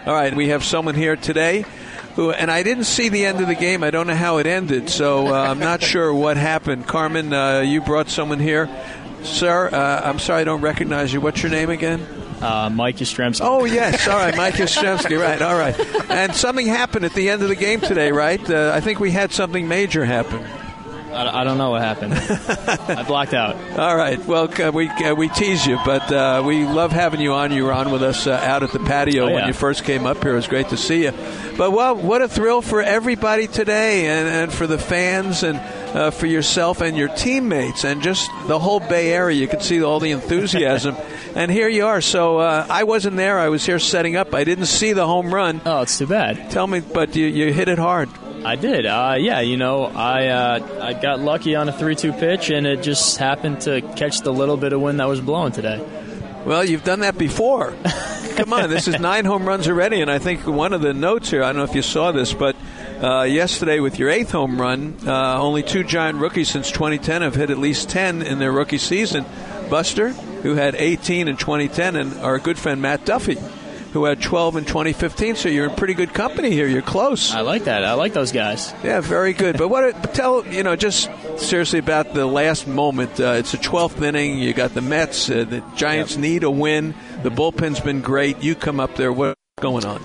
All right, we have someone here today who, and I didn't see the end of the game. I don't know how it ended, so I'm not sure what happened. Carmen, you brought someone here. Sir, I'm sorry I don't recognize you. What's your name again? Mike Yastrzemski. Oh, yes. All right, Mike Yastrzemski. Right, all right. And something happened at the end of the game today, right? I think we had something major happen. I don't know what happened. I blacked out. All right. Well, we tease you, but we love having you on. You were on with us out at the patio when you first came up here. It was great to see you. But, well, what a thrill for everybody today and for the fans and for yourself and your teammates and just the whole Bay Area. You could see all the enthusiasm. And here you are. So I wasn't there. I was here setting up. I didn't see the home run. Oh, it's too bad. Tell me, but you hit it hard. I did. I got lucky on a 3-2 pitch, and it just happened to catch the little bit of wind that was blowing today. Well, you've done that before. Come on, this is 9 home runs already, and I think one of the notes here, I don't know if you saw this, but yesterday with your 8th home run, only 2 Giant rookies since 2010 have hit at least 10 in their rookie season. Buster, who had 18 in 2010, and our good friend Matt Duffy, who had 12 in 2015, so you're in pretty good company here. You're close. I like that. I like those guys. Yeah, very good. But tell, just seriously about the last moment. It's the 12th inning. You got the Mets. The Giants need a win. The bullpen's been great. You come up there. What's going on?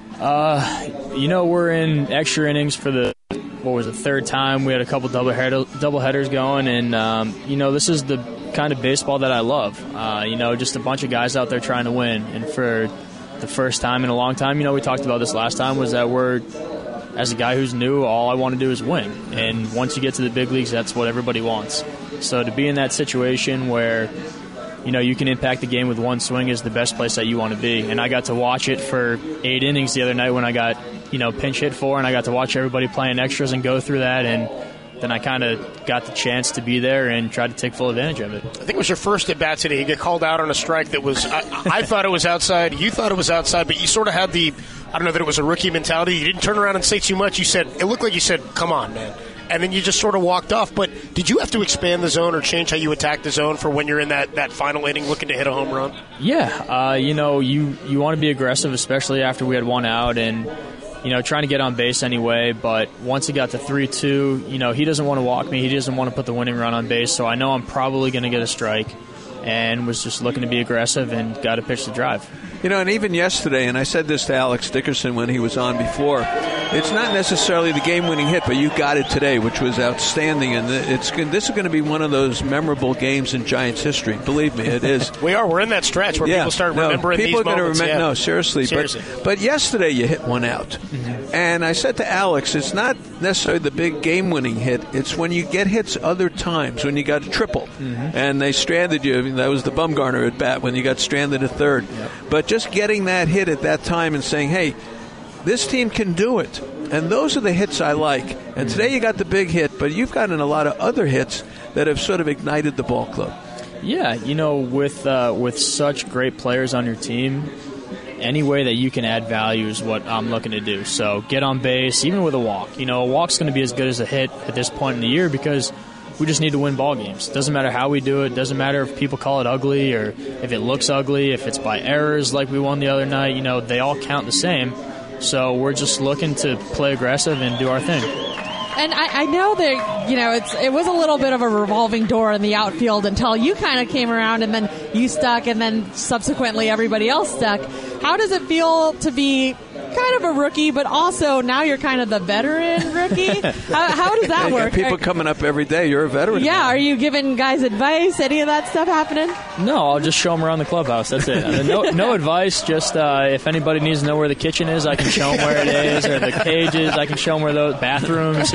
We're in extra innings for the, third time. We had a couple double headers going, and, this is the kind of baseball that I love. Just a bunch of guys out there trying to win, and for the first time in a long time, we talked about this last time, was that as a guy who's new, all I want to do is win. And once you get to the big leagues, that's what everybody wants. So to be in that situation where, you can impact the game with one swing is the best place that you want to be. And I got to watch it for 8 innings the other night when I got, pinch hit for, and I got to watch everybody playing extras and go through that, and then I kind of got the chance to be there and try to take full advantage of it. I think it was your first at-bat today. You get called out on a strike that was, I thought it was outside, you thought it was outside, but you sort of had the, I don't know that it was a rookie mentality. You didn't turn around and say too much. It looked like you said, come on, man. And then you just sort of walked off. But did you have to expand the zone or change how you attack the zone for when you're in that final inning looking to hit a home run? Yeah. You want to be aggressive, especially after we had one out, and trying to get on base anyway, but once it got to 3-2, he doesn't want to walk me. He doesn't want to put the winning run on base, so I know I'm probably going to get a strike, and was just looking to be aggressive and got to pitch the drive. And even yesterday, and I said this to Alex Dickerson when he was on before, it's not necessarily the game-winning hit, but you got it today, which was outstanding, and this is going to be one of those memorable games in Giants history. Believe me, it is. We're in that stretch where people start remembering these moments. No, seriously. But yesterday you hit one out. Mm-hmm. And I said to Alex, it's not necessarily the big game-winning hit. It's when you get hits other times, when you got a triple, and they stranded you. I mean, that was the Bumgarner at bat when you got stranded at third. Yep. But just getting that hit at that time and saying, hey, this team can do it. And those are the hits I like. And today you got the big hit, but you've gotten a lot of other hits that have sort of ignited the ball club. Yeah, with such great players on your team, any way that you can add value is what I'm looking to do. So get on base, even with a walk. A walk's going to be as good as a hit at this point in the year because we just need to win ball games. Doesn't matter how we do it. Doesn't matter if people call it ugly or if it looks ugly, if it's by errors like we won the other night. They all count the same. So we're just looking to play aggressive and do our thing. And I know that, it was a little bit of a revolving door in the outfield until you kind of came around and then you stuck and then subsequently everybody else stuck. How does it feel to be kind of a rookie, but also now you're kind of the veteran rookie? How does that work? People coming up every day. You're a veteran. Yeah. Are you giving guys advice? Any of that stuff happening? No, I'll just show them around the clubhouse. That's it. I mean, no advice. Just if anybody needs to know where the kitchen is, I can show them where it is, or the cages. I can show them where those bathrooms.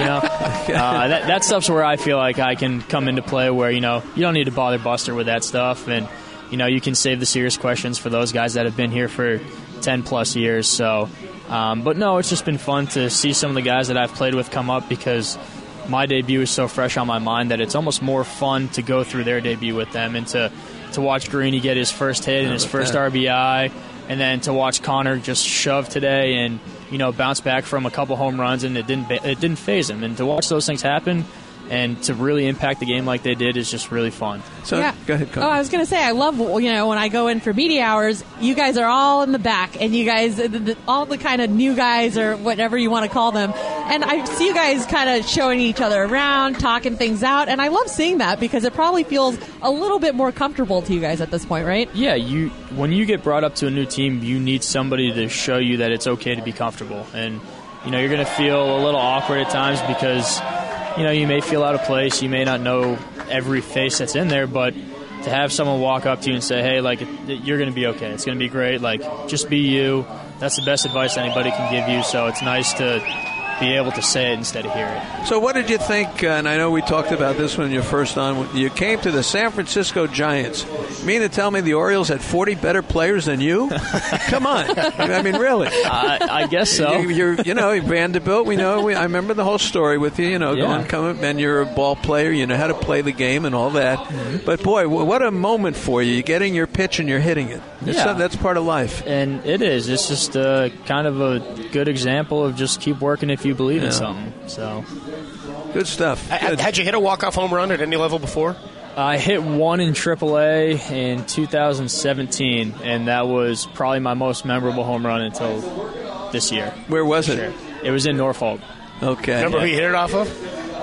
That stuff's where I feel like I can come into play. Where you don't need to bother Buster with that stuff, and you can save the serious questions for those guys that have been here for 10+ years. So, but no, it's just been fun to see some of the guys that I've played with come up because my debut is so fresh on my mind that it's almost more fun to go through their debut with them and to watch Greeny get his first hit and his first RBI, and then to watch Connor just shove today and bounce back from a couple home runs and it didn't faze him. And to watch those things happen, And to really impact the game like they did is just really fun. So, go ahead, Carmen. I was going to say, I love, when I go in for media hours, you guys are all in the back, and you guys, all the kind of new guys or whatever you want to call them. And I see you guys kind of showing each other around, talking things out, and I love seeing that because it probably feels a little bit more comfortable to you guys at this point, right? Yeah, when you get brought up to a new team, you need somebody to show you that it's okay to be comfortable. And, you're going to feel a little awkward at times because you may feel out of place. You may not know every face that's in there, but to have someone walk up to you and say, hey, you're going to be okay. It's going to be great. Just be you. That's the best advice anybody can give you. So it's nice to be able to say it instead of hear it. So what did you think, and I know we talked about this when you're first on, you came to the San Francisco Giants. You mean to tell me the Orioles had 40 better players than you? Come on. I mean, really. I guess so. You're Vanderbilt, I remember the whole story with you, coming, and you're a ball player, you know how to play the game and all that. Mm-hmm. But, boy, what a moment for you. You're getting your pitch and you're hitting it. That's part of life. And it is. It's just kind of a good example of just keep working if you believe in something. So good stuff. Good. Had you hit a walk-off home run at any level before? I hit one in AAA in 2017, and that was probably my most memorable home run until this year. Where was it? Sure. It was in Norfolk. Okay. Remember who you hit it off of?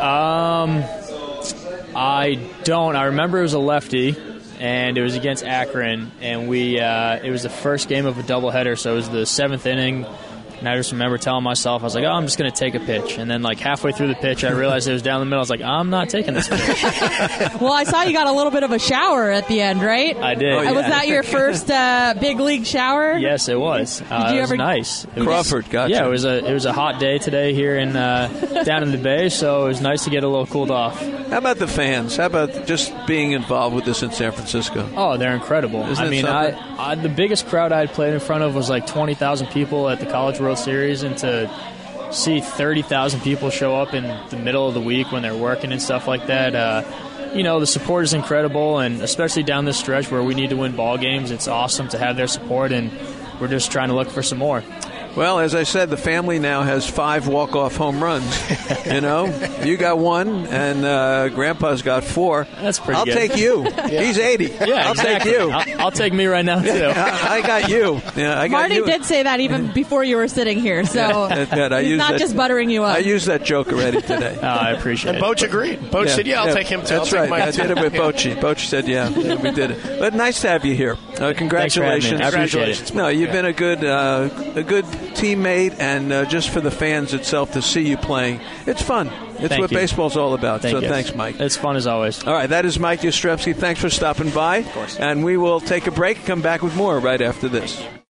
I don't. I remember it was a lefty, and it was against Akron, and it was the first game of a doubleheader, so it was the 7th inning. And I just remember telling myself, I was like, I'm just going to take a pitch. And then, halfway through the pitch, I realized it was down the middle. I was like, I'm not taking this pitch. Well, I saw you got a little bit of a shower at the end, right? I did. Oh, yeah. Was that your first big league shower? Yes, it was. It was nice. Crawford, gotcha. Yeah, it was a hot day today here down in the Bay, so it was nice to get a little cooled off. How about the fans? How about just being involved with this in San Francisco? Oh, they're incredible. Isn't it something? The biggest crowd I had played in front of was 20,000 people at the College World Series, and to see 30,000 people show up in the middle of the week when they're working and stuff like that, the support is incredible, and especially down this stretch where we need to win ball games, it's awesome to have their support, and we're just trying to look for some more. Well, as I said, the family now has 5 walk-off home runs. You got 1, and Grandpa's got 4. That's pretty I'll good. take you. Yeah. He's 80. Yeah, I'll take you. I'll take me right now, too. I got you. Yeah, I got Marty you. did say that even before you were sitting here, so he's not just buttering you up. I used that joke already today. I appreciate it. And Boch agreed. Boch said, I'll take him too. That's right. I did it with Bochy. Bochy said, we did it. But nice to have you here. Congratulations. I appreciate it. No, you've been a good teammate, and just for the fans itself to see you playing, it's fun. It's what baseball's all about. Thank you. Thanks, Mike. It's fun as always. All right, that is Mike Yastrzemski. Thanks for stopping by. Of course. And we will take a break and come back with more right after this.